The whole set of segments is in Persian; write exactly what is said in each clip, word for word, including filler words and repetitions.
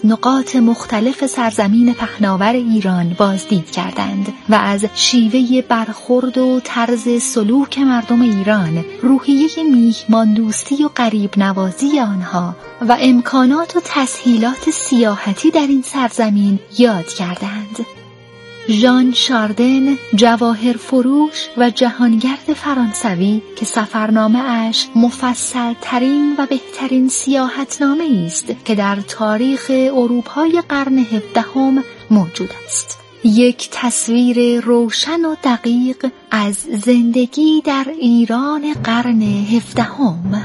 نقاط مختلف سرزمین پهناور ایران بازدید کردند و از شیوه برخورد و طرز سلوک مردم ایران، روحیه میهمان دوستی و غریب نوازی آنها و امکانات و تسهیلات سیاحتی در این سرزمین یاد کردند. ژان شاردن، جواهر فروش و جهانگرد فرانسوی که سفرنامه اش مفصل ترین و بهترین سیاحتنامه است که در تاریخ اروپای قرن هفدهم موجود است. یک تصویر روشن و دقیق از زندگی در ایران قرن هفدهم.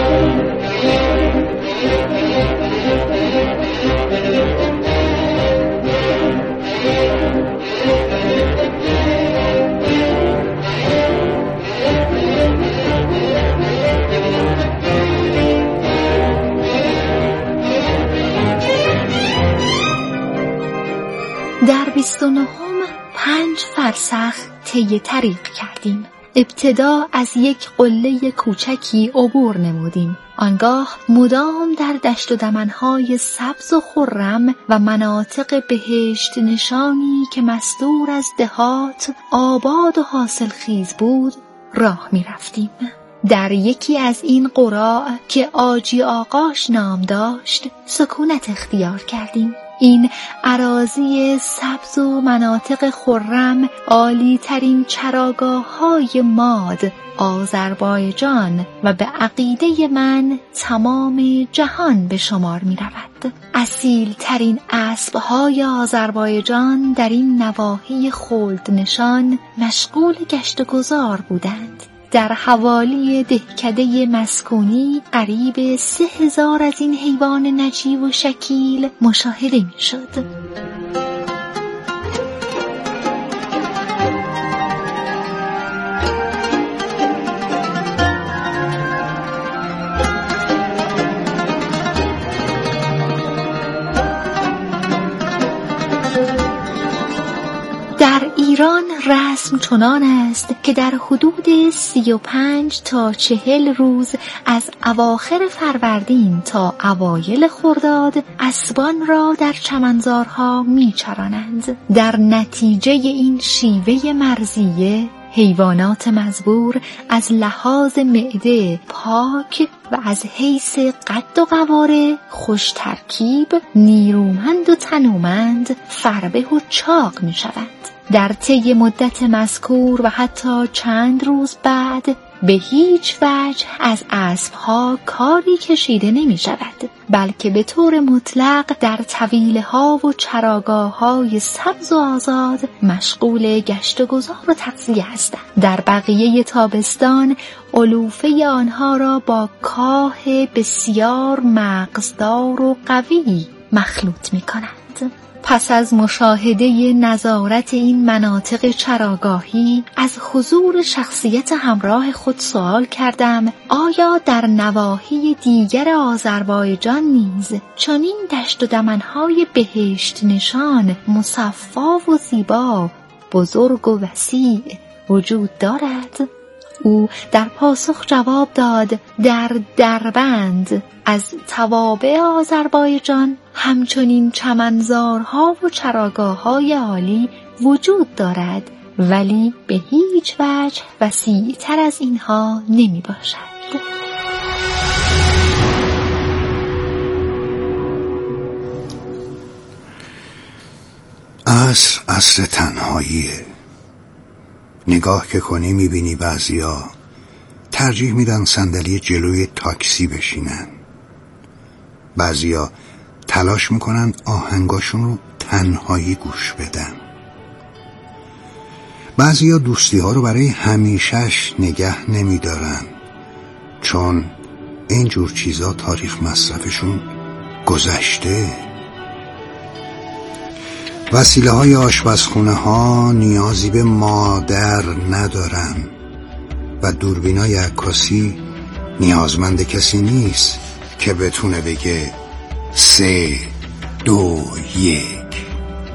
در بیست و نهم پنج فرسخ طی طریق کردیم. ابتدا از یک قله کوچکی عبور نمودیم. آنگاه مدام در دشت و دمنهای سبز و خرم و مناطق بهشت نشانی که مستور از دهات، آباد و حاصلخیز بود راه می رفتیم. در یکی از این قرا که آجی آقاش نام داشت سکونت اختیار کردیم. این اراضی سبز و مناطق خرم عالی ترین چراگاه های ماد آذربایجان و به عقیده من تمام جهان به شمار می رود. اصیل ترین اسب های آذربایجان در این نواحی خلد نشان مشغول گشت و گذار بودند. در حوالی دهکده مسکونی قریب سه هزار از این حیوان نجیب و شکیل مشاهده می شد. در ایران رسم چنان است که در حدود سی و پنج تا چهل روز از اواخر فروردین تا اوایل خرداد اسبان را در چمنزارها میچرانند. در نتیجه این شیوه مرضیه حیوانات مزبور از لحاظ معده پاک و از حیث قد و قواره خوش ترکیب، نیرومند و تنومند، فربه و چاق می شوند. در طی مدت مذکور و حتی چند روز بعد به هیچ وجه از اسبها کاری کشیده نمی شود، بلکه به طور مطلق در طویله ها و چراگاه های سبز و آزاد مشغول گشت و گذار و تغذیه هستند. در بقیه تابستان علوفه آنها را با کاه بسیار مغزدار و قوی مخلوط می کنند. پس از مشاهده نظارت این مناطق چراگاهی از حضور شخصیت همراه خود سوال کردم آیا در نواحی دیگر آذربایجان نیز چنین دشت و دمنهای بهشت نشان مصفا و زیبا، بزرگ و وسیع وجود دارد؟ او در پاسخ جواب داد در دربند از توابع آذربایجان همچنین چمنزارها و چراگاه‌های عالی وجود دارد، ولی به هیچ وجه وسیع‌تر از اینها نمی باشد. عصر عصر تنهاییه. نگاه که کنی میبینی بعضیا ترجیح میدن صندلی جلوی تاکسی بشینن، بعضیا تلاش میکنن آهنگاشون رو تنهایی گوش بدن، بعضیا دوستی ها رو برای همیشهش نگه نمیدارن چون اینجور چیزا تاریخ مصرفشون گذشته. وسیله های آشپزخونه ها نیازی به مادر ندارن و دوربینای عکاسی نیازمند کسی نیست که بتونه بگه سه دو یک.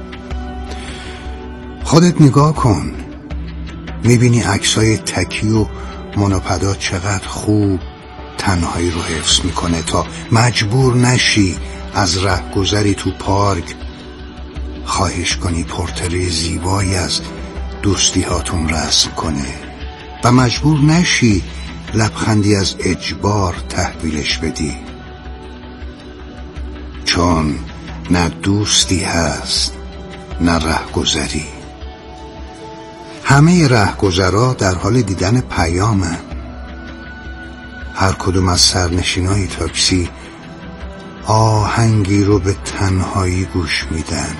خودت نگاه کن، میبینی عکسای تکی و مونوپدا چقدر خوب تنهایی رو حفظ میکنه تا مجبور نشی از رهگذری تو پارک خواهش کنی پورتری زیبایی از دوستی هاتون رسم کنه و مجبور نشی لبخندی از اجبار تحویلش بدی، چون نه دوستی هست نه رهگذری. همه رهگذرا در حال دیدن پیامن. هر کدوم از سرنشینای تاکسی آهنگی رو به تنهایی گوش میدن.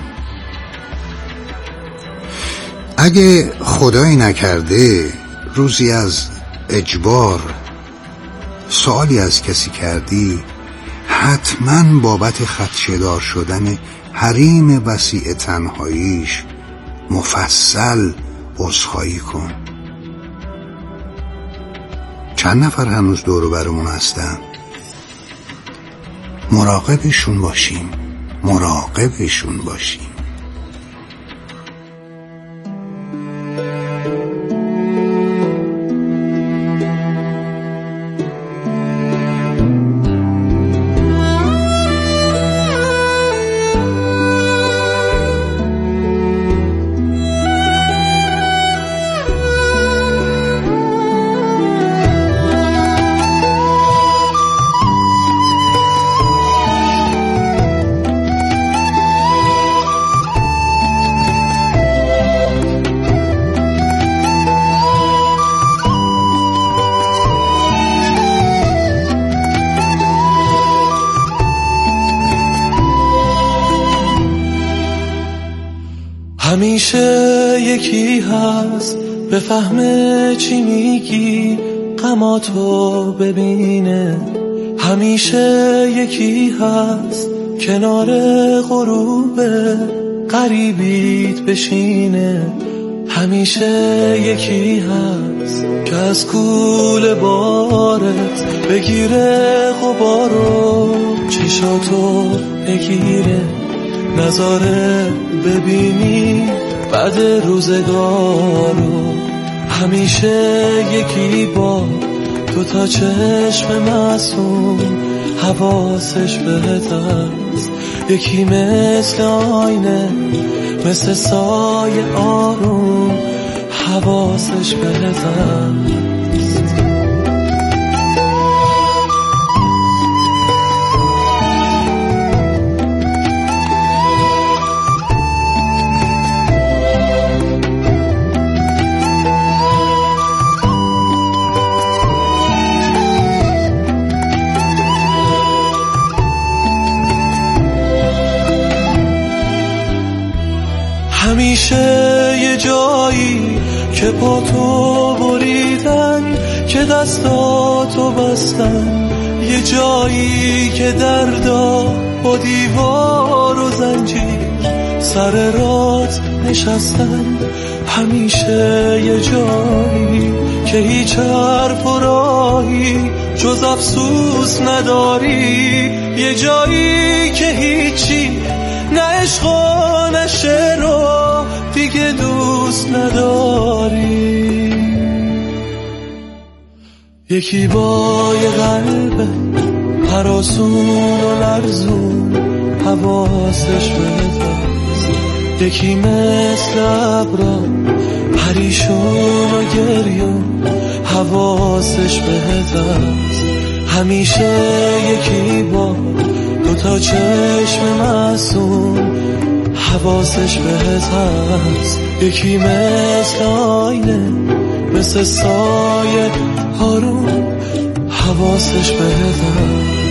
اگه خدایی نکرده روزی از اجبار سوالی از کسی کردی، حتما بابت خدشه‌دار شدن حریم وسیع تنهاییش مفصل عذرخواهی کن. چند نفر هنوز دور و برمون هستن؟ مراقبشون باشیم، مراقبشون باشیم. همیشه یکی هست بفهمه چی میگی، غماتو ببینه. همیشه یکی هست کنار غروب غریبیت بشینه. همیشه یکی هست که از کوله بارت بگیره غبارو، چشاتو بگیره، نظاره ببینی بعد روزگارو. همیشه یکی با دو تا چشم معصوم حواسش بهت هست. یکی مثل آینه، مثل سایه آروم حواسش بهت هست. همیشه یه جایی که پا تو بریدن، که دستاتو بستن، یه جایی که دردا با دیوار و زنجیر سر رات نشستن. همیشه یه جایی که هیچ حرف و راهی جز افسوس نداری، یه جایی که هیچی نه عشق و نه شعر و دیگه دوست نداری. یکی با یه قلب هراسون و لرزون حواسش بهت هست. یکی مثل ابرا پریشون و گریون حواسش بهت هست. همیشه یکی با دو تا چشم معصوم حواسش بهت هست. یکی مثل آینه، مثل سایه آروم حواسش بهت هست.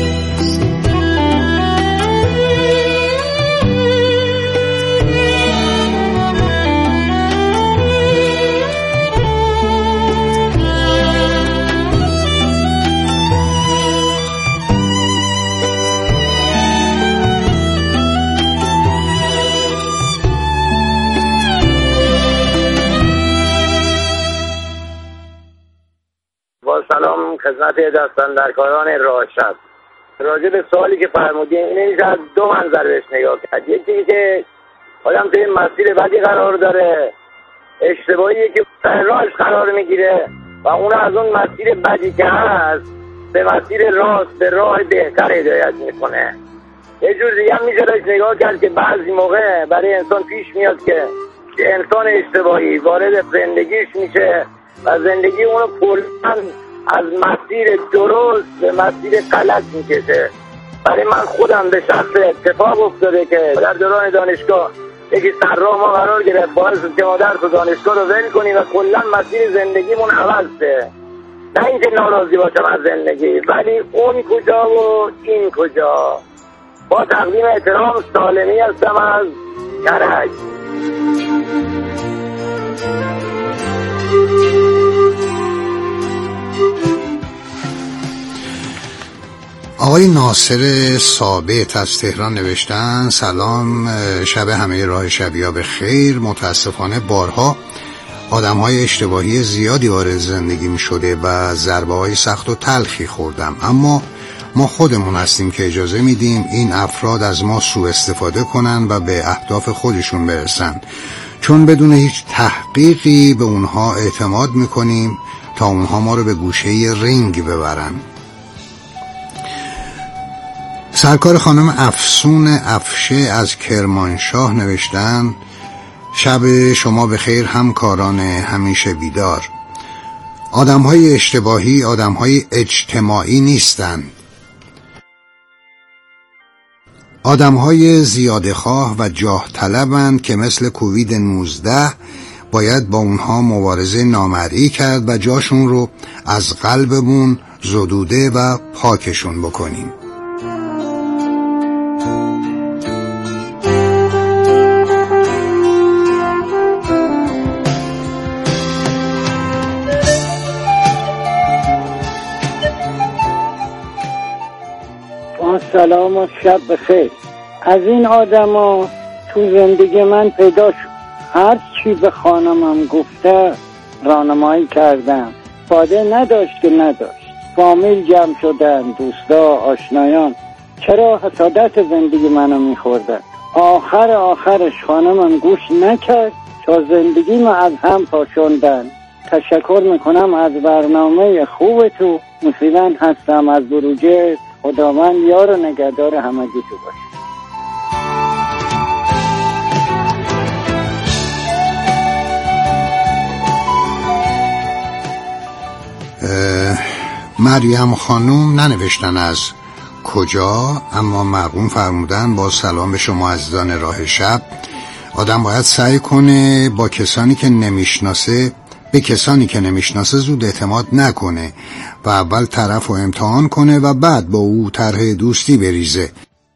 سلام خدمت دستاندرکاران راشد. راجع به سوالی که فرمودین، این میشه از دو منظر بهش نگاه کرد. یکی که آدم توی مسیر بدی قرار داره، اشتباهیه که راهش قرار میگیره و اون از اون مسیر بدی که هست به مسیر راست، به راه بهتر هدایت میکنه. یه جور دیگه هم میشه داشت نگاه کرد که بعضی موقع برای انسان پیش میاد که انسان اشتباهی وارد زندگیش میشه و زندگی اونو کلاً از مسیر درست به مسیر غلط میکشه. برای من خودم به شخص اتفاق افتاده که در دوران دانشگاه یکی سرراه ما قرار گرفت، باعث که ما درس و دانشگاه رو ول کنیم و کلا مسیر زندگیمون عوض شه. نه اینکه ناراضی باشم از زندگی، ولی اون کجا و این کجا. با تقدیم احترام، سالمی هستم از کرج. آقای ناصر ثابت از تهران نوشتن سلام، شب همه راه شبیه به خیر. متاسفانه بارها آدم های اشتباهی زیادی وارد زندگیم شده و ضربه های سخت و تلخی خوردم، اما ما خودمون هستیم که اجازه میدیم این افراد از ما سوء استفاده کنن و به اهداف خودشون برسن، چون بدون هیچ تحقیقی به اونها اعتماد میکنیم تا اونها ما رو به گوشه رینگ ببرن. سرکار خانم افسون افشه از کرمانشاه نوشتن شب شما بخیر همکاران همیشه بیدار. آدم‌های اشتباهی آدم‌های اجتماعی نیستند. آدم‌های زیادخواه و جاه طلبند که مثل کووید نوزده باید با اونها مبارزه نامرئی کرد و جاشون رو از قلبمون زدوده و پاکشون بکنیم. سلام و شب بخیر. از این آدم ها تو زندگی من پیدا شد. هر چی به خانمم گفته راهنمایی کردم، فایده نداشت که نداشت. فامیل جمع شدن، دوستا، آشنایان، چرا حسادت زندگی منو میخوردن. آخر آخرش خانمم گوش نکرد تا زندگی ما از هم پاشوندن. تشکر میکنم از برنامه خوب تو. مسیلن هستم از بروجه. خداوند یار و نگهدار همگی تو باشه. مریم خانوم ننوشتن از کجا، اما مرقوم فرمودن با سلام به شما عزیزان راه شب. آدم باید سعی کنه با کسانی که نمیشناسه به کسانی که نمیشناسه زود اعتماد نکنه و اول طرف رو امتحان کنه و بعد با او طرح دوستی بریزه.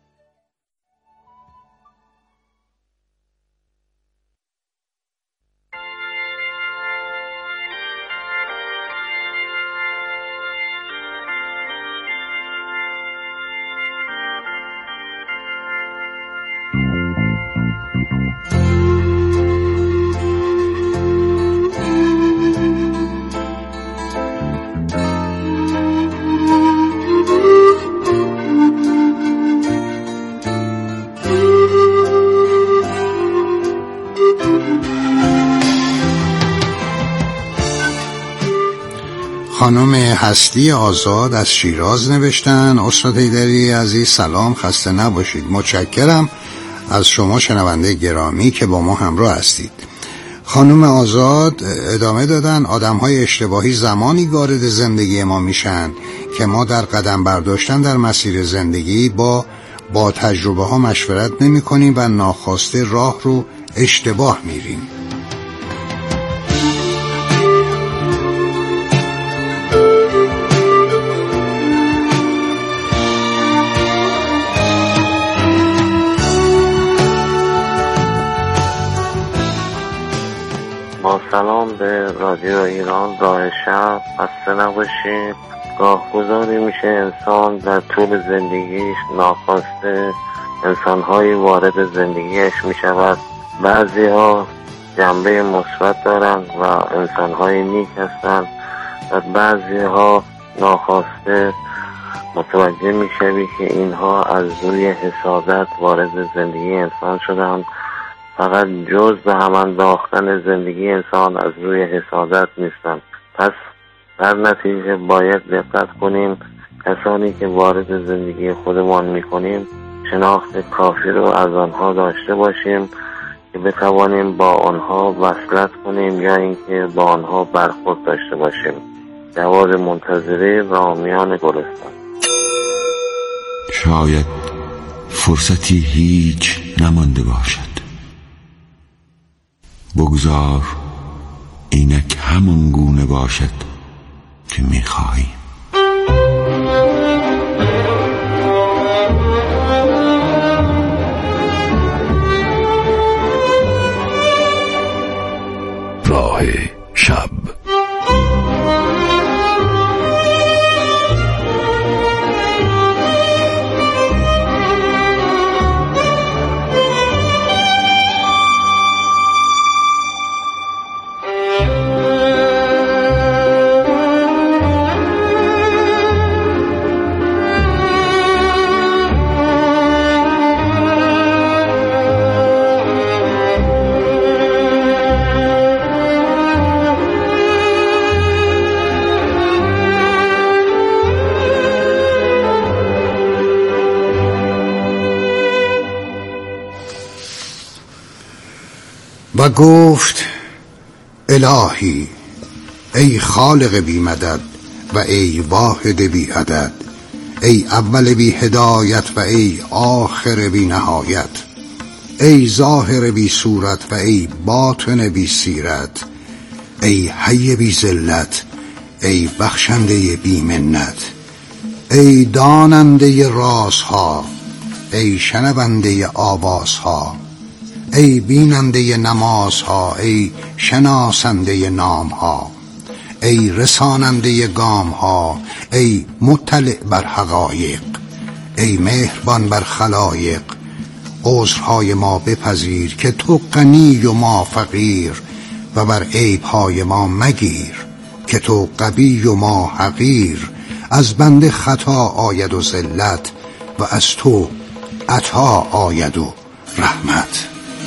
خانم هستی آزاد از شیراز نوشتن استاد حیدری عزیز سلام، خسته نباشید. متشکرم از شما شنونده گرامی که با ما همراه هستید. خانم آزاد ادامه دادن آدم‌های اشتباهی زمانی وارد زندگی ما میشن که ما در قدم برداشتن در مسیر زندگی با با تجربه ها مشورت نمی کنیم و ناخواسته راه رو اشتباه میریم. با سلام به رادیو ایران راه شب، خسته نباشید. گاه گذاری میشه انسان در طول زندگیش ناخواسته انسانهایی وارد زندگیش میشود. بعضی ها جنبه مثبت دارن و انسانهای نیک هستن و بعضی ها ناخواسته متوجه میشوی که اینها از روی حسادت وارد زندگی انسان شدن. فقط جز به هم انداختن زندگی انسان از روی حسادت نیستن. پس در نتیجه باید دقت کنیم کسانی که وارد زندگی خودمان میکنیم شناخت کافی رو از آنها داشته باشیم که بتوانیم با آنها وصلت کنیم یا اینکه با آنها برخورد داشته باشیم. جواد منتظری، رامیان گلستان. شاید فرصتی هیچ نمانده باشد، بگذار اینک همون گونه باشد که میخواهیم. راه شب. و گفت الهی، ای خالق بی مدد و ای واحد بی عدد، ای اول بی هدایت و ای آخر بی نهایت، ای ظاهر بی صورت و ای باطن بی سیرت، ای حی بی ذلت، ای بخشنده بی منت، ای داننده رازها، ای شنونده آوازها، ای بیننده نمازها، ای شناسنده نامها، ای رساننده گامها، ای مطلع بر حقایق، ای مهربان بر خلایق، عذرهای ما بپذیر که تو غنی و ما فقیر، و بر عیبهای ما مگیر که تو قوی و ما حقیر. از بنده خطا آید و ذلت و از تو عطا آید و رحمت.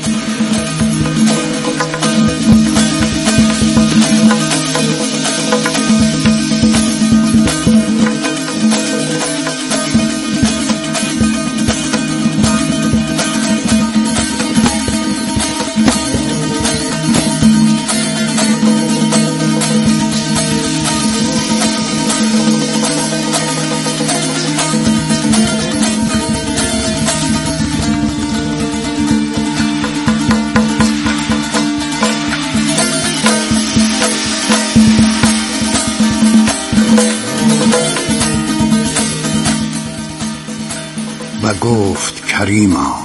و گفت کریما،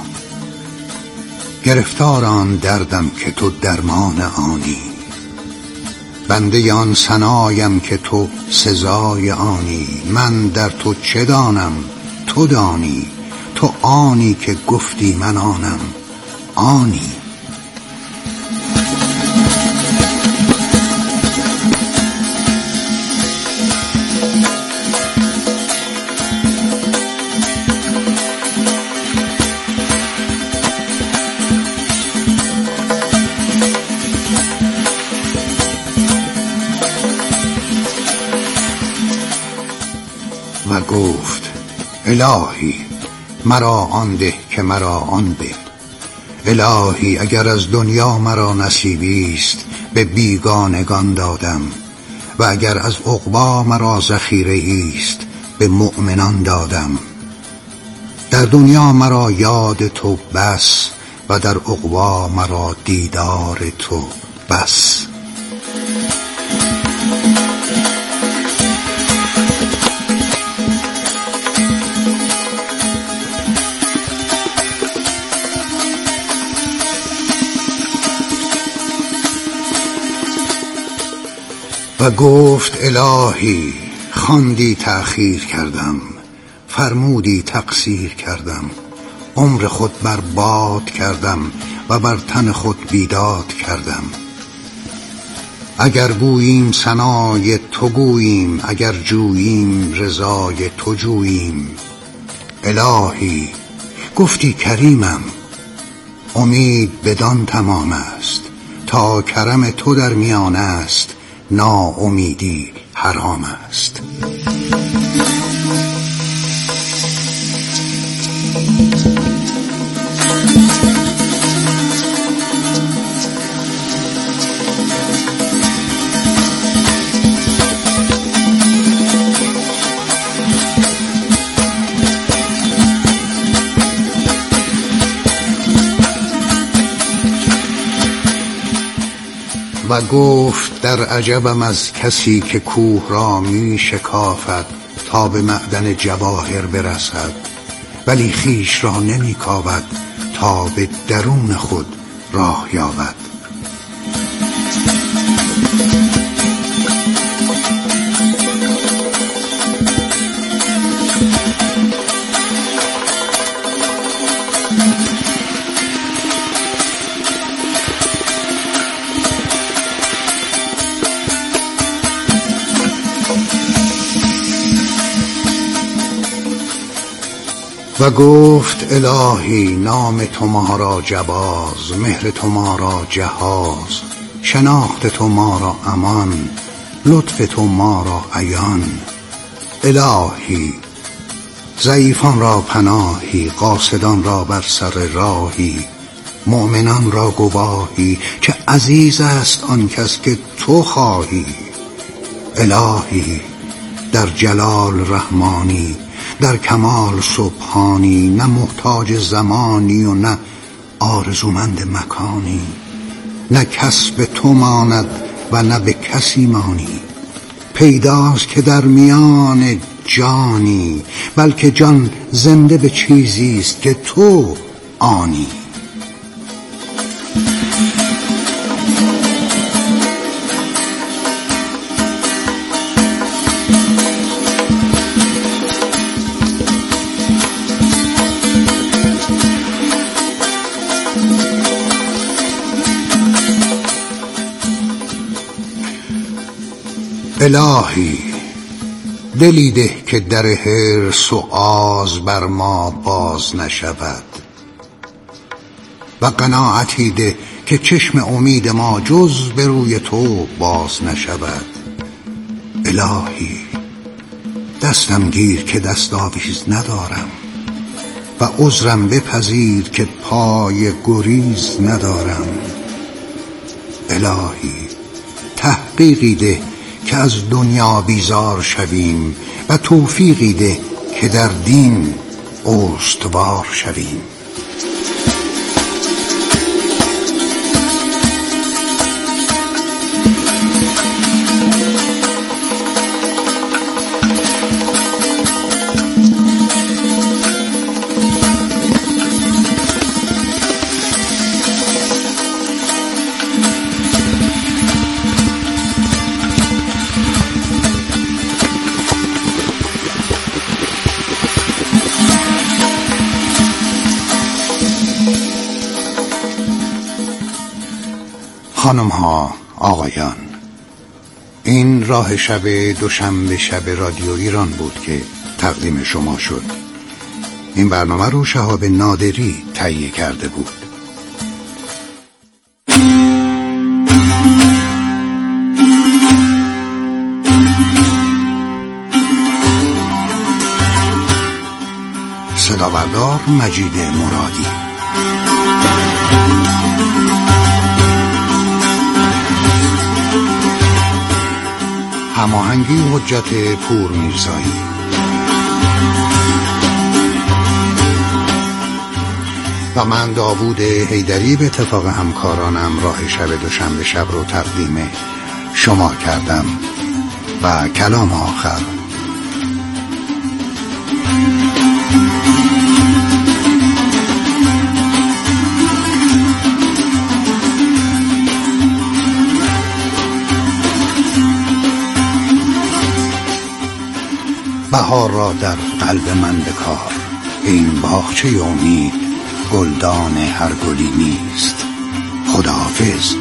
گرفتار آن دردم که تو درمان آنی، بنده آن ثنایم که تو سزای آنی. من در تو چه دانم تو دانی، تو آنی که گفتی من آنم آنی. و گفت الهی، مرا آن ده که مرا آن به. الهی، اگر از دنیا مرا نصیبی است به بیگانگان دادم، و اگر از عقبی مرا ذخیره است به مؤمنان دادم. در دنیا مرا یاد تو بس، و در عقبی مرا دیدار تو بس. و گفت الهی، خواندی تأخیر کردم، فرمودی تقصیر کردم، عمر خود برباد کردم و بر تن خود بیداد کردم. اگر گوییم ثنای تو گوییم، اگر جوییم رضای تو جوییم. الهی، گفتی کریمم، امید بدان تمام است، تا کرم تو در میان است، ناامیدی حرام است. و گفت در عجبم از کسی که کوه را می شکافد تا به معدن جواهر برسد، ولی خویش را نمی کاود تا به درون خود راه یابد. و گفت الهی نام تو ما را جواز، مهر تو ما را جهاز، شناخت تو ما را امان، لطف تو ما را عیان. الهی ضعیفان را پناهی، قاصدان را بر سر راهی، مؤمنان را گواهی که عزیز است آن کس که تو خواهی. الهی در جلال رحمانی، در کمال سبحانی، نه محتاج زمانی و نه آرزومند مکانی، نه کسب تو ماند و نه به کسی مانی. پیداست که در میان جانی، بلکه جان زنده به چیزی است که تو آنی. الهی دلی ده که در حرص و آز بر ما باز نشود، و قناعتی ده که چشم امید ما جز به روی تو باز نشود. الهی دستم گیر که دست آویز ندارم، و عذرم بپذیر که پای گریز ندارم. الهی تحقیقی ده که از دنیا بیزار شویم، و توفیقی ده که در دین استوار شویم. خانم ها، آقایان، این راه شب دوشنبه شب رادیو ایران بود که تقدیم شما شد. این برنامه رو شهاب نادری تهیه کرده بود. صداوردار مجید مرادی. هماهنگی حجت پور میرزایی. و من داوود حیدری به اتفاق همکارانم راه شب دوشنبه شب رو تقدیم شما کردم. و کلام آخر. بهار را در قلب من بکار، این باغچه امید گلدان هر گلی نیست. خداحافظ.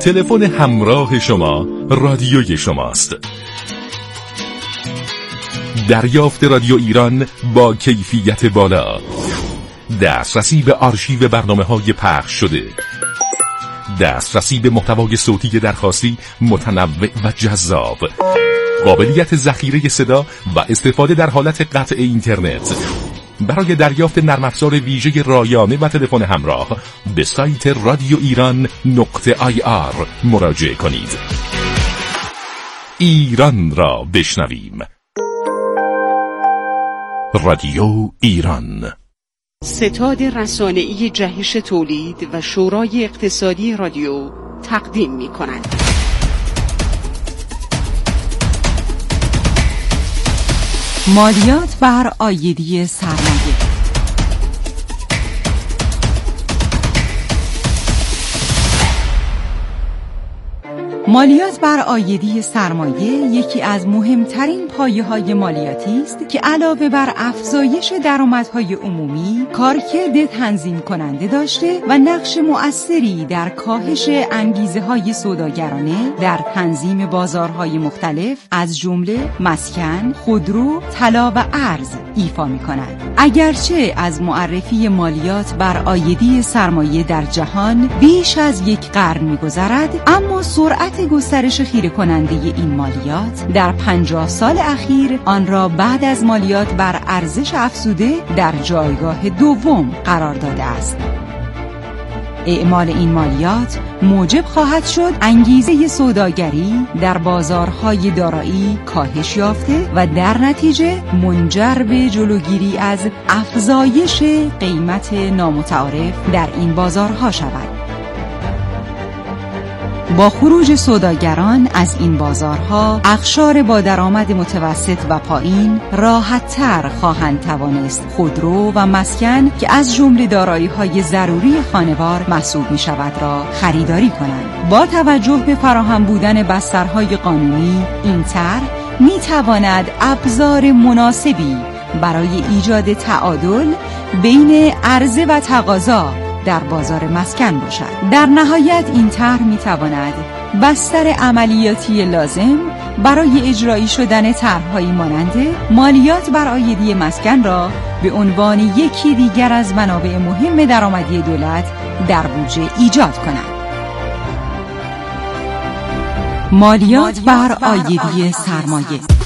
تلفن همراه شما رادیوی شماست. دریافت رادیو ایران با کیفیت بالا، دسترسی به آرشیو برنامه‌های پخش شده، دسترسی به محتوای صوتی درخواستی متنوع و جذاب، قابلیت ذخیره صدا و استفاده در حالت قطع اینترنت. برای دریافت نرم افزار ویژه رایانه و تلفن همراه به سایت رادیو ایران نقطه آی آر مراجعه کنید. ایران را بشنویم. رادیو ایران. ستاد رسانه‌ای جهش تولید و شورای اقتصادی رادیو تقدیم می‌کند. مالیات بر عایدی سرمایه. مالیات بر عایدی سرمایه یکی از مهمترین پایه‌های مالیاتی است که علاوه بر افزایش درآمدهای عمومی، کارکرد تنظیم کننده داشته و نقش مؤثری در کاهش انگیزه‌های سوداگرانه در تنظیم بازارهای مختلف از جمله مسکن، خودرو، طلا و ارز ایفا می‌کند. اگرچه از معرفی مالیات بر عایدی سرمایه در جهان بیش از یک قرن می‌گذرد، اما سرعت گسترش خیره کننده این مالیات در پنجاه سال اخیر آن را بعد از مالیات بر ارزش افزوده در جایگاه دوم قرار داده است. اعمال این مالیات موجب خواهد شد انگیزه سوداگری در بازارهای دارایی کاهش یافته و در نتیجه منجر به جلوگیری از افزایش قیمت نامتعارف در این بازارها شود. با خروج سوداگران از این بازارها، اقشار با درآمد متوسط و پایین راحت‌تر خواهند توانست خودرو و مسکن که از جمله دارایی‌های ضروری خانوار محسوب می‌شود را خریداری کنند. با توجه به فراهم بودن بسترهای قانونی، این طرح می‌تواند ابزار مناسبی برای ایجاد تعادل بین عرضه و تقاضا در بازار مسکن باشد. در نهایت این طرح می‌تواند بستر عملیاتی لازم برای اجرایی شدن طرح‌هایی مانند مالیات بر عایدی مسکن را به عنوان یکی دیگر از منابع مهم درآمدی دولت در بودجه ایجاد کند. مالیات بر عایدی سرمایه.